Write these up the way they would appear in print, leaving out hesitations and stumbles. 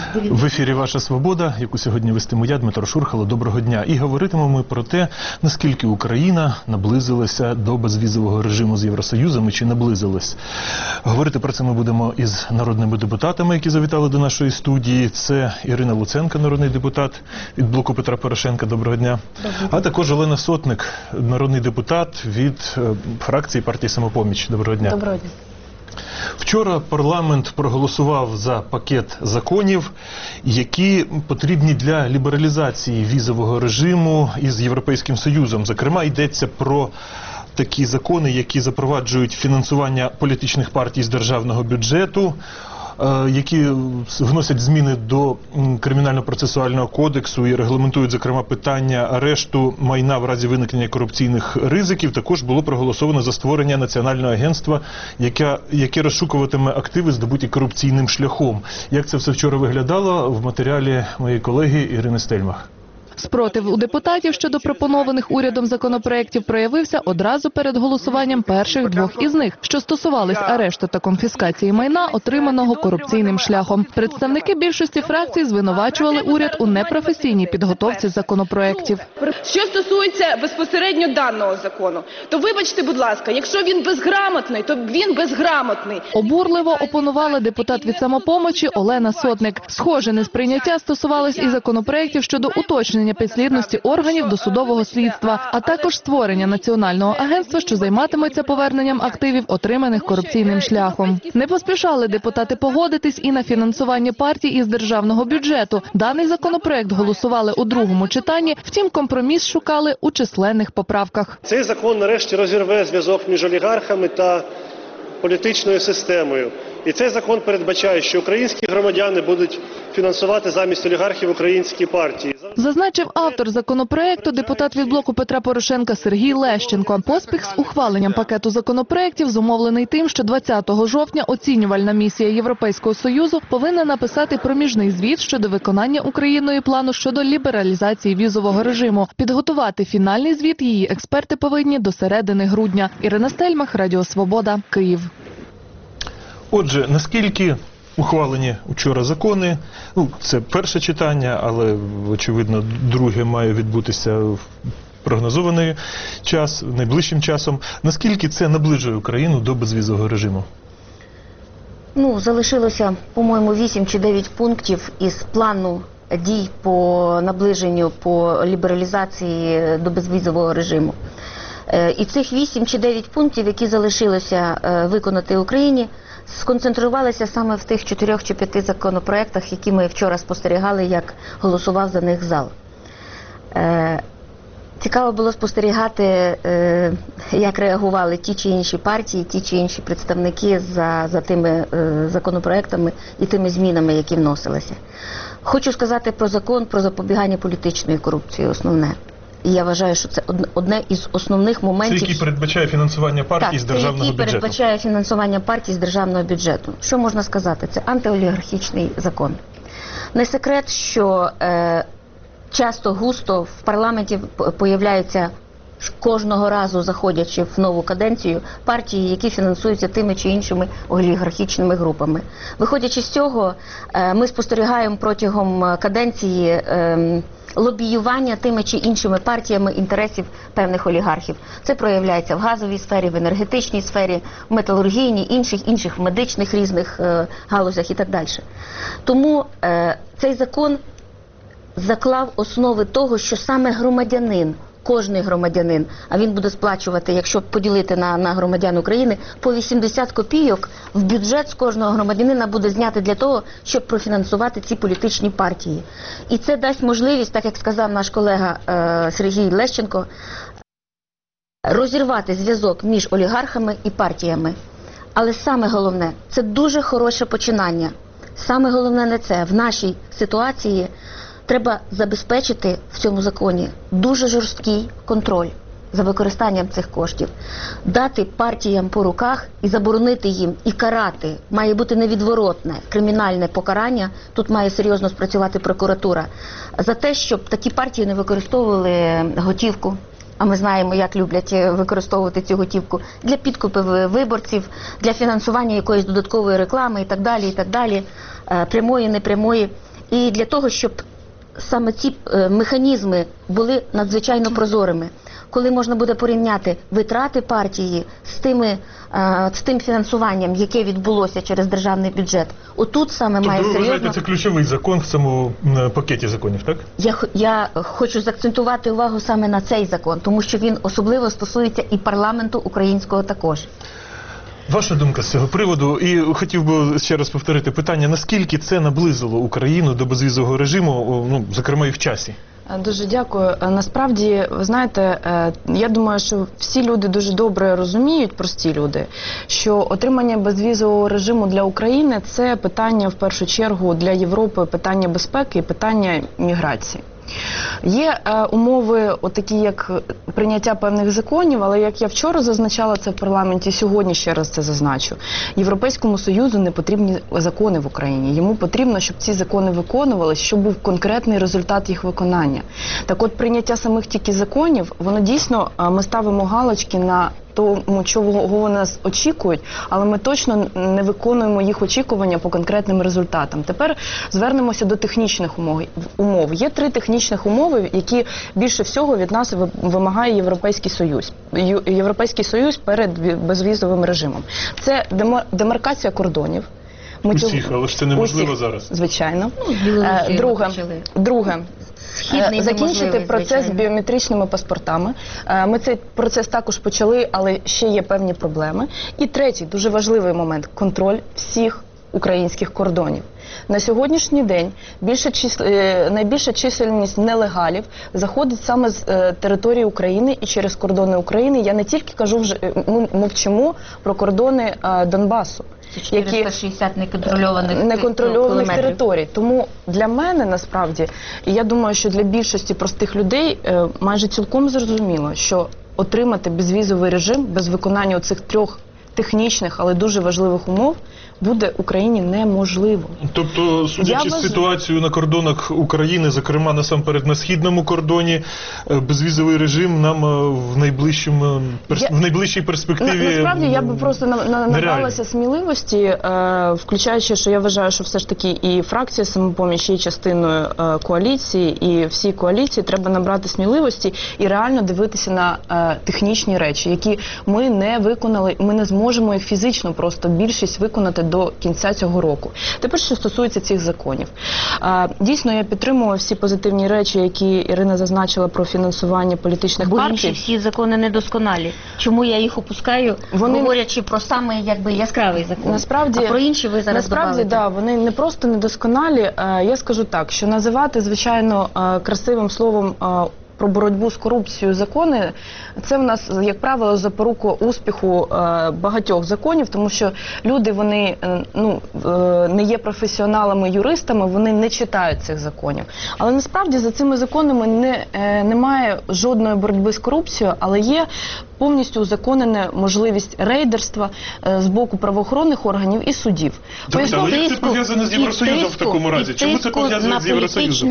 В ефірі «Ваша свобода», яку сьогодні вестиму я, Дмитро Шурхало. Доброго дня. І говоритимемо ми про те, наскільки Україна наблизилася до безвізового режиму з Євросоюзом і чи наблизилась. Говорити про це ми будемо із народними депутатами, які завітали до нашої студії. Це Ірина Луценко, народний депутат від блоку Петра Порошенка. Доброго дня. А також Олена Сотник, народний депутат від фракції партії «Самопоміч». Доброго дня. Доброго дня. Вчора парламент проголосував за пакет законів, які потрібні для лібералізації візового режиму із Європейським Союзом. Зокрема, йдеться про такі закони, які запроваджують фінансування політичних партій з державного бюджету, які вносять зміни до Кримінально-процесуального кодексу і регламентують, зокрема, питання арешту майна в разі виникнення корупційних ризиків. Також було проголосовано за створення національного агентства, яке розшукуватиме активи, здобуті корупційним шляхом. Як це все вчора виглядало, в матеріалі моєї колеги Ірини Стельмах. Спротив у депутатів щодо пропонованих урядом законопроєктів проявився одразу перед голосуванням перших двох із них, що стосувались арешту та конфіскації майна, отриманого корупційним шляхом. Представники більшості фракцій звинувачували уряд у непрофесійній підготовці законопроєктів. Що стосується безпосередньо даного закону, то вибачте, будь ласка, якщо він безграмотний, то він безграмотний. Обурливо опонувала депутат від «Самопомочі» Олена Сотник. Схоже несприйняття стосувалось і законопроєктів щодо уточнення підслідності органів досудового слідства, а також створення національного агентства, що займатиметься поверненням активів, отриманих корупційним шляхом. Не поспішали депутати погодитись і на фінансування партій із державного бюджету. Даний законопроект голосували у другому читанні, втім компроміс шукали у численних поправках. Цей закон нарешті розірве зв'язок між олігархами та політичною системою. І цей закон передбачає, що українські громадяни будуть фінансувати замість олігархів українські партії. Зазначив автор законопроекту, депутат від блоку Петра Порошенка Сергій Лещенко. Поспіх з ухваленням пакету законопроектів зумовлений тим, що 20 жовтня оцінювальна місія Європейського Союзу повинна написати проміжний звіт щодо виконання Україною плану щодо лібералізації візового режиму. Підготувати фінальний звіт її експерти повинні до середини грудня. Ірина Стельмах, Радіо Свобода, Київ. Отже, наскільки ухвалені вчора закони, це перше читання, але, очевидно, друге має відбутися в прогнозований час, найближчим часом. Наскільки це наближує Україну до безвізового режиму? Залишилося, по-моєму, 8 чи 9 пунктів із плану дій по наближенню, по лібералізації до безвізового режиму. І цих 8 чи 9 пунктів, які залишилося виконати Україні, сконцентрувалися саме в тих 4 чи 5 законопроектах, які ми вчора спостерігали, як голосував за них зал. Цікаво було спостерігати, як реагували ті чи інші партії, ті чи інші представники за тими законопроектами і тими змінами, які вносилися. Хочу сказати про закон про запобігання політичної корупції, основне. І я вважаю, що це одне із основних моментів. Це який передбачає фінансування партій з державного бюджету. Так, це який передбачає фінансування партій з державного бюджету. Що можна сказати? Це антиолігархічний закон. Не секрет, що часто густо в парламенті появляються, кожного разу заходячи в нову каденцію, партії, які фінансуються тими чи іншими олігархічними групами. Виходячи з цього, ми спостерігаємо протягом каденції лобіювання тими чи іншими партіями інтересів певних олігархів. Це проявляється в газовій сфері, в енергетичній сфері, в металургійній, інших в медичних різних галузях і так далі. Тому цей закон заклав основи того, що саме громадянин, кожний громадянин, а він буде сплачувати, якщо поділити на громадян України, по 80 копійок в бюджет з кожного громадянина буде зняти для того, щоб профінансувати ці політичні партії. І це дасть можливість, так як сказав наш колега Сергій Лещенко, розірвати зв'язок між олігархами і партіями. Але саме головне, це дуже хороше починання. Саме головне не це. В нашій ситуації треба забезпечити в цьому законі дуже жорсткий контроль за використанням цих коштів. Дати партіям по руках і заборонити їм, і карати. Має бути невідворотне кримінальне покарання, тут має серйозно спрацювати прокуратура, за те, щоб такі партії не використовували готівку. А ми знаємо, як люблять використовувати цю готівку для підкупів виборців, для фінансування якоїсь додаткової реклами і так далі, прямої, непрямої. І для того, щоб саме ці механізми були надзвичайно прозорими, коли можна буде порівняти витрати партії з тим фінансуванням, яке відбулося через державний бюджет, отут саме має Тобто, ви серйозно... вважаєте, це ключовий закон в цьому пакеті законів, так? Я хочу заакцентувати увагу саме на цей закон, тому що він особливо стосується і парламенту українського також. Ваша думка з цього приводу, і хотів би ще раз повторити питання, наскільки це наблизило Україну до безвізового режиму, ну, зокрема і в часі? Дуже дякую. Насправді, ви знаєте, я думаю, що всі люди дуже добре розуміють, прості люди, що отримання безвізового режиму для України – це питання, в першу чергу, для Європи, питання безпеки і питання міграції. Є умови, отакі як прийняття певних законів, але як я вчора зазначала це в парламенті, сьогодні ще раз це зазначу. Європейському Союзу не потрібні закони в Україні. Йому потрібно, щоб ці закони виконувалися, щоб був конкретний результат їх виконання. Так от, прийняття самих тільки законів, воно дійсно, ми ставимо галочки на тому, чого вони нас очікують, але ми точно не виконуємо їх очікування по конкретним результатам. Тепер звернемося до технічних умов. Є 3 технічних умови, які більше всього від нас вимагає Європейський Союз. Європейський Союз перед безвізовим режимом. Це демаркація кордонів. Усіх, але ж це неможливо зараз. Звичайно. Друге. Закінчити процес з біометричними паспортами. Ми цей процес також почали, але ще є певні проблеми. І третій, дуже важливий момент – контроль всіх українських кордонів. На сьогоднішній день найбільша чисельність нелегалів заходить саме з території України і через кордони України. Я не тільки кажу, ми мовчимо про кордони Донбасу. 460 неконтрольованих територій. Тому для мене, насправді, і я думаю, що для більшості простих людей майже цілком зрозуміло, що отримати безвізовий режим без виконання оцих 3 технічних, але дуже важливих умов буде Україні неможливо. Тобто, судячи з ситуацією на кордонах України, зокрема насамперед на східному кордоні, безвізовий режим нам в найближчій перспективі насправді я би просто набралася сміливості, включаючи, що я вважаю, що все ж таки і фракція «Самопоміч» є частиною коаліції, і всій коаліції треба набрати сміливості і реально дивитися на технічні речі, які ми не виконали, ми не зможемо їх фізично просто більшість виконати до кінця цього року. Тепер, що стосується цих законів. Дійсно, я підтримую всі позитивні речі, які Ірина зазначила про фінансування політичних партій. Бо інші всі закони недосконалі. Чому я їх опускаю, говорячи про саме яскравий закон? Насправді, а про інші ви зараз насправді, да, вони не просто недосконалі. Я скажу так, що називати, звичайно, красивим словом про боротьбу з корупцією закони, це в нас, як правило, запорука успіху багатьох законів, тому що люди, вони не є професіоналами, юристами, вони не читають цих законів. Але насправді за цими законами немає жодної боротьби з корупцією, але є повністю узаконена можливість рейдерства з боку правоохоронних органів і судів. Але як це пов'язане з Євросоюзом в такому разі? Чому це пов'язане з Євросоюзом?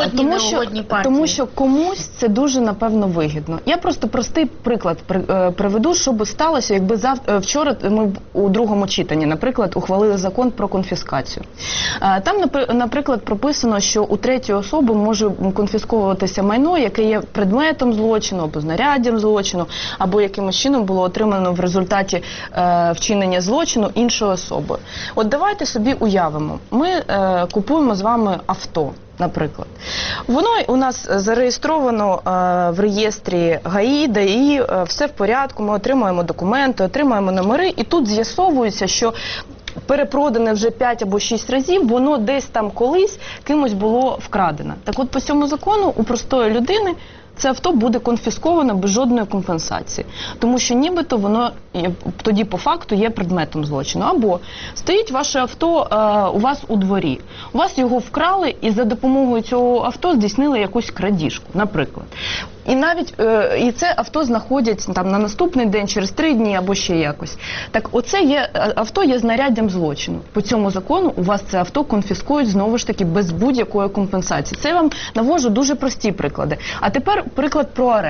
Тому що комусь це дуже, напевно, вигідно. Я просто простий приклад приведу, що би сталося, якби вчора ми у другому читанні, наприклад, ухвалили закон про конфіскацію. Там, наприклад, прописано, що у третьої особи може конфісковуватися майно, яке є предметом злочину, або знаряддям злочину, або якимось чином було отримано в результаті вчинення злочину іншою особою. От давайте собі уявимо, ми купуємо з вами авто, наприклад. Воно у нас зареєстровано в реєстрі ГАІ, ДАІ, все в порядку, ми отримуємо документи, отримуємо номери, і тут з'ясовується, що перепродане вже 5 або 6 разів, воно десь там колись кимось було вкрадено. Так от по цьому закону у простої людини це авто буде конфісковано без жодної компенсації. Тому що нібито воно тоді по факту є предметом злочину. Або стоїть ваше авто у вас у дворі. У вас його вкрали і за допомогою цього авто здійснили якусь крадіжку, наприклад. І навіть і це авто знаходять там на наступний день, через 3 дні або ще якось. Так оце авто є знаряддям злочину. По цьому закону у вас це авто конфіскують знову ж таки без будь-якої компенсації. Це я вам навожу дуже прості приклади. А тепер приклад про арешт.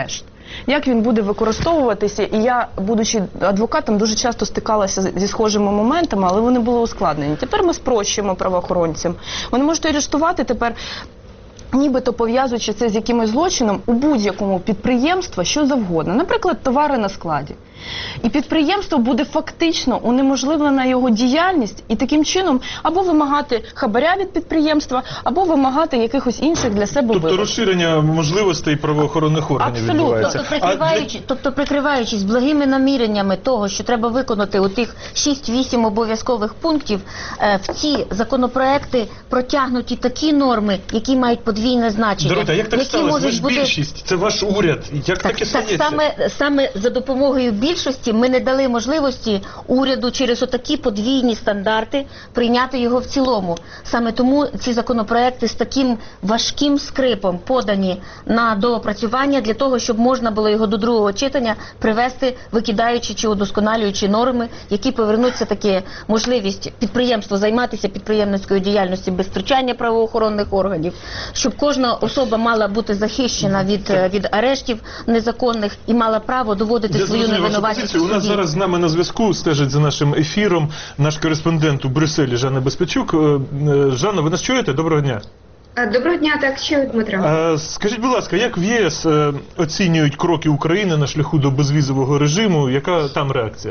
Як він буде використовуватися? І я, будучи адвокатом, дуже часто стикалася зі схожими моментами, але вони були ускладнені. Тепер ми спрощуємо правоохоронцям. Вони можуть арештувати тепер, нібито пов'язуючи це з якимось злочином, у будь-якому підприємства що завгодно. Наприклад, товари на складі. І підприємство буде фактично унеможливлена його діяльність, і таким чином або вимагати хабаря від підприємства, або вимагати якихось інших для себе Тобто вигод. розширення можливостей правоохоронних органів Абсолютно. відбувається. Тобто прикриваючись благими наміреннями того, що треба виконати у тих 6-8 обов'язкових пунктів, в ці законопроекти протягнуті такі норми, які мають подвійне значення. Даруйте, а як так які сталося? Ви можуть ж бути... більшість, це ваш уряд. Як таке стається? Саме за допомогою більшості ми не дали можливості уряду через отакі подвійні стандарти прийняти його в цілому. Саме тому ці законопроекти з таким важким скрипом подані на доопрацювання для того, щоб можна було його до другого читання привести, викидаючи чи удосконалюючи норми, які повернуться таки можливість підприємству займатися підприємницькою діяльністю без втручання правоохоронних органів, щоб кожна особа мала бути захищена від арештів незаконних і мала право доводити свою невинуватість. У нас зараз з нами на зв'язку стежить за нашим ефіром наш кореспондент у Брюсселі Жанна Безпечук. Жанна, ви нас чуєте? Доброго дня. Доброго дня, так, чую, Дмитро. Скажіть, будь ласка, як в ЄС оцінюють кроки України на шляху до безвізового режиму? Яка там реакція?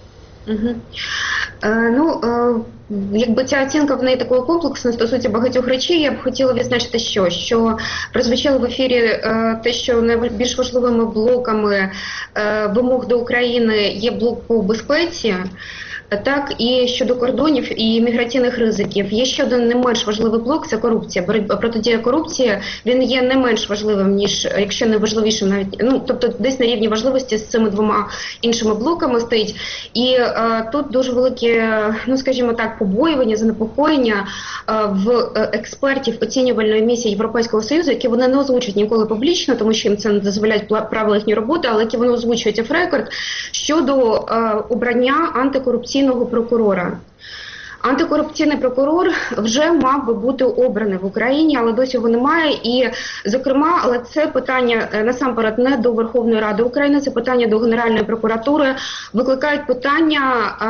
Якби ця оцінка в неї такої комплексної стосується багатьох речей, я б хотіла відзначити, що прозвучало в ефірі те, що найбільш важливими блоками вимог до України є блок по безпеці, так і щодо кордонів і міграційних ризиків. Є ще один не менш важливий блок – це корупція. Протидія корупції, він є не менш важливим, ніж, якщо не важливішим навіть, тобто десь на рівні важливості з цими двома іншими блоками стоїть. І тут дуже великі, скажімо так, побоювання, занепокоєння в експертів оцінювальної місії Європейського Союзу, які вони не озвучують ніколи публічно, тому що їм це не дозволяють правила їхньої роботи, але які вони озвучують оф-рекорд щодо обрання антикорупційного прокурора. Антикорупційний прокурор вже мав би бути обраний в Україні, але досі його немає. І, зокрема, але це питання насамперед не до Верховної Ради України, це питання до Генеральної прокуратури. Викликають питання...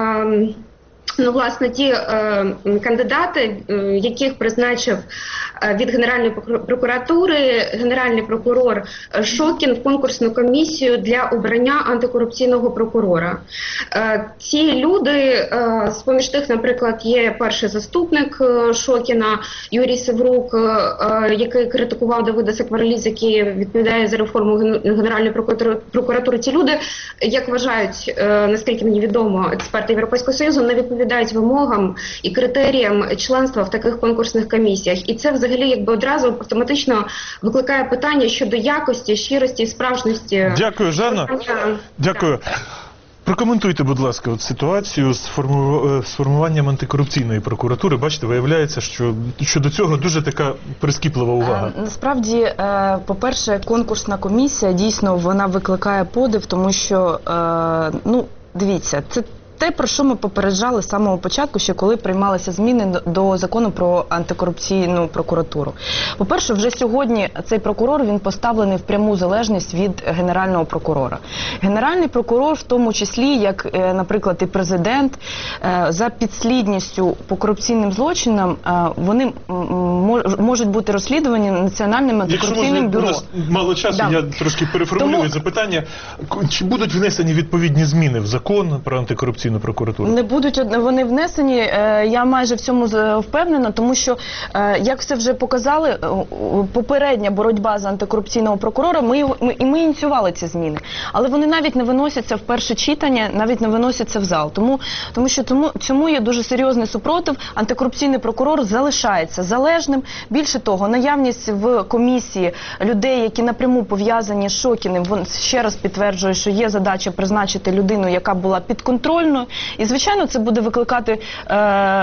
власне, ті кандидати, яких призначив від Генеральної прокуратури генеральний прокурор Шокін в конкурсну комісію для обрання антикорупційного прокурора. Ці люди, з-поміж тих, наприклад, є перший заступник Шокіна Юрій Севрук, який критикував Давида Сакварелідзе, який відповідає за реформу Генеральної прокуратури. Ці люди, як вважають, наскільки мені відомо, експерти Європейського Союзу, не відповідають вимогам і критеріям членства в таких конкурсних комісіях. І це взагалі якби одразу автоматично викликає питання щодо якості, щирості і справжності. Дякую, Жанна. Дякую. Прокоментуйте, будь ласка, ситуацію з формуванням антикорупційної прокуратури. Бачите, виявляється, що до цього дуже така прискіплива увага. Насправді, по-перше, конкурсна комісія, дійсно, вона викликає подив, тому що, дивіться, це те, про що ми попереджали з самого початку, ще коли приймалися зміни до закону про антикорупційну прокуратуру. По-перше, вже сьогодні цей прокурор, він поставлений в пряму залежність від Генерального прокурора. Генеральний прокурор, в тому числі, як, наприклад, і президент, за підслідністю по корупційним злочинам, вони можуть бути розслідувані Національним антикорупційним бюро. Якщо можна, у нас мало часу, я трошки переформулюю запитання. Чи будуть внесені відповідні зміни в закон про антикорупційну прокуратуру? Не будуть вони внесені, я майже в цьому впевнена, тому що, як все вже показали, попередня боротьба за антикорупційного прокурора, ми ініціювали ці зміни. Але вони навіть не виносяться в перше читання, навіть не виносяться в зал. Тому що цьому є дуже серйозний супротив. Антикорупційний прокурор залишається залежним. Більше того, наявність в комісії людей, які напряму пов'язані з Шокіним, ще раз підтверджує, що є задача призначити людину, яка була підконтрольною. І, звичайно, це буде викликати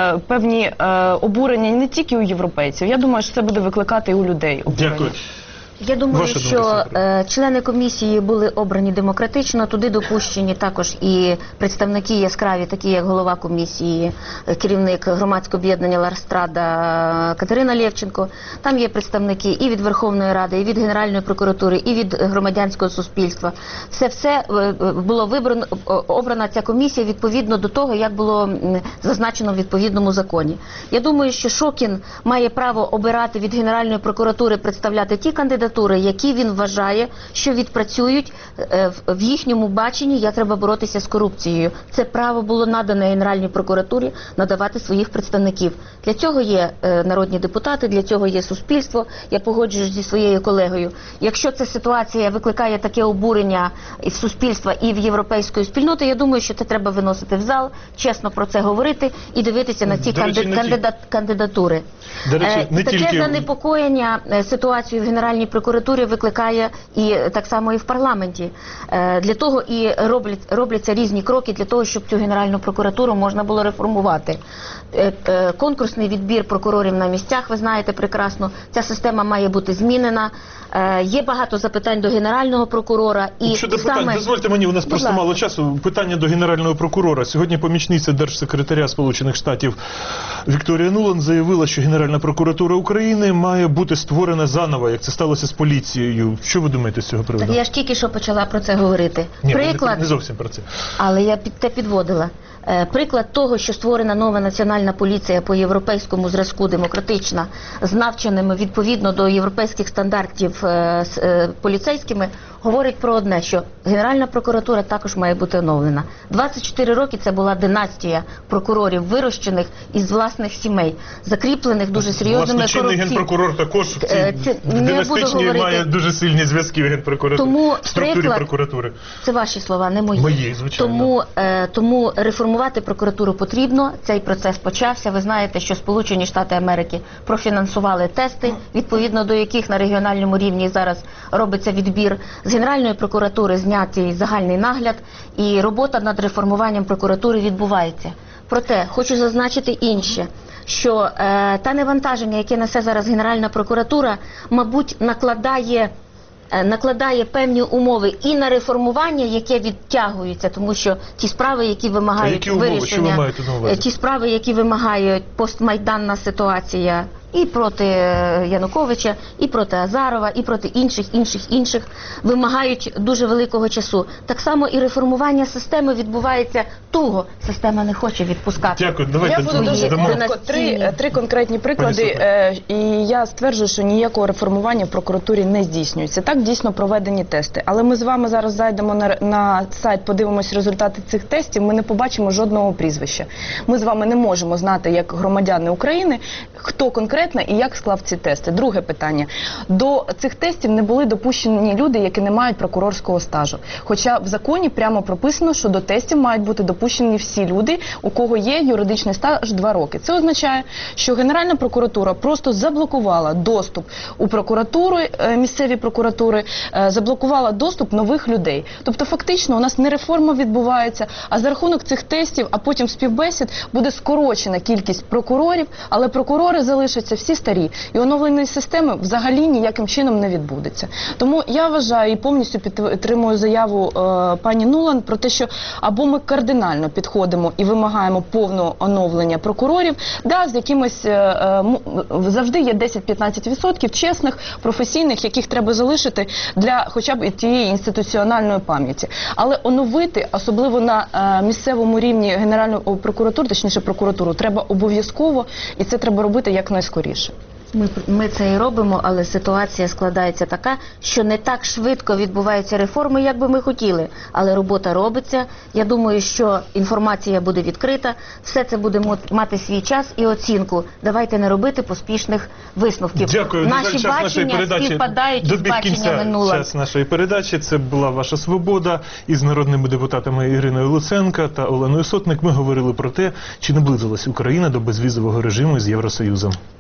певні обурення не тільки у європейців. Я думаю, що це буде викликати і у людей. Дякую. Я думаю, Ваша думка, що Сергій? члени комісії були обрані демократично, туди допущені також і представники яскраві, такі як голова комісії, керівник громадського об'єднання Ларстрада Катерина Лєвченко. Там є представники і від Верховної Ради, і від Генеральної прокуратури, і від громадянського суспільства. Все було обрана ця комісія відповідно до того, як було зазначено в відповідному законі. Я думаю, що Шокін має право обирати від Генеральної прокуратури, представляти ті кандидатури, які він вважає, що відпрацюють в їхньому баченні, як треба боротися з корупцією. Це право було надане Генеральній прокуратурі надавати своїх представників. Для цього є народні депутати, для цього є суспільство. Я погоджуюсь зі своєю колегою. Якщо ця ситуація викликає таке обурення і в суспільства, і в європейської спільноти, я думаю, що це треба виносити в зал, чесно про це говорити і дивитися на ці кандидатури. До речі, не Таке тільки... занепокоєння ситуацією в Генеральній прокуратурі викликає і так само і в парламенті. Для того і робляться різні кроки для того, щоб цю Генеральну прокуратуру можна було реформувати. Конкурсний відбір прокурорів на місцях, ви знаєте прекрасно, ця система має бути змінена. Є багато запитань до Генерального прокурора. І щодо питань, дозвольте мені, у нас просто мало часу. Питання до Генерального прокурора. Сьогодні помічниця Держсекретаря Сполучених Штатів Вікторія Нуланд заявила, що Генеральна прокуратура України має бути створена заново, як це сталося з поліцією. Що ви думаєте з цього приводу? Я ж тільки що почала про це говорити. Ні, Приклад, не зовсім про це. Але я те підводила. Приклад того, що створена нова національна поліція по європейському зразку, демократична, з навченими відповідно до європейських стандартів поліцейськими, говорить про одне, що Генеральна прокуратура також має бути оновлена. 24 роки це була династія прокурорів, вирощених із власних сімей, закріплених дуже серйозними корупціями. Власне, генпрокурор також в цій династичній має дуже сильні зв'язки в генпрокуратурі, в структурі прокуратури. Це ваші слова, не мої. Мої, звичайно. Тому реформувати прокуратуру потрібно, цей процес почався. Ви знаєте, що Сполучені Штати Америки профінансували тести, відповідно до яких на регіональному рівні зараз робиться відбір. З Генеральної прокуратури знятий загальний нагляд, і робота над реформуванням прокуратури відбувається. Проте, хочу зазначити інше, що те навантаження, яке несе зараз Генеральна прокуратура, мабуть, накладає певні умови і на реформування, яке відтягується, тому що ті справи, які вимагають вирішення, ті справи, які вимагають постмайданна ситуація, і проти Януковича, і проти Азарова, і проти інших, вимагають дуже великого часу. Так само і реформування системи відбувається туго. Система не хоче відпускати. Дякую. Давайте я буду дуже коротко. Три конкретні приклади. І я стверджую, що ніякого реформування в прокуратурі не здійснюється. Так, дійсно проведені тести. Але ми з вами зараз зайдемо на сайт, подивимося результати цих тестів, ми не побачимо жодного прізвища. Ми з вами не можемо знати, як громадяни України, хто конкретно і як склав ці тести. Друге питання. До цих тестів не були допущені люди, які не мають прокурорського стажу. Хоча в законі прямо прописано, що до тестів мають бути допущені всі люди, у кого є юридичний стаж 2 роки. Це означає, що Генеральна прокуратура просто заблокувала доступ у прокуратури, місцеві прокуратури, заблокувала доступ нових людей. Тобто фактично у нас не реформа відбувається, а за рахунок цих тестів, а потім співбесід буде скорочена кількість прокурорів, але прокурори залишаться всі старі. І оновлення системи взагалі ніяким чином не відбудеться. Тому я вважаю і повністю підтримую заяву пані Нуланд про те, що або ми кардинально підходимо і вимагаємо повного оновлення прокурорів, з якимось завжди є 10-15% чесних, професійних, яких треба залишити для хоча б тієї інституціональної пам'яті. Але оновити, особливо на місцевому рівні Генеральну прокуратуру, точніше прокуратуру, треба обов'язково, і це треба робити якнайскоріше. Ми це і робимо, але ситуація складається така, що не так швидко відбуваються реформи, як би ми хотіли. Але робота робиться. Я думаю, що інформація буде відкрита, все це буде мати свій час і оцінку. Давайте не робити поспішних висновків. Дякую. Наші бачення співпадають з баченнями Нуланд. Час нашої передачі. Це була «Ваша свобода» із народними депутатами Іриною Луценко та Оленою Сотник. Ми говорили про те, чи наблизилась Україна до безвізового режиму з Євросоюзом.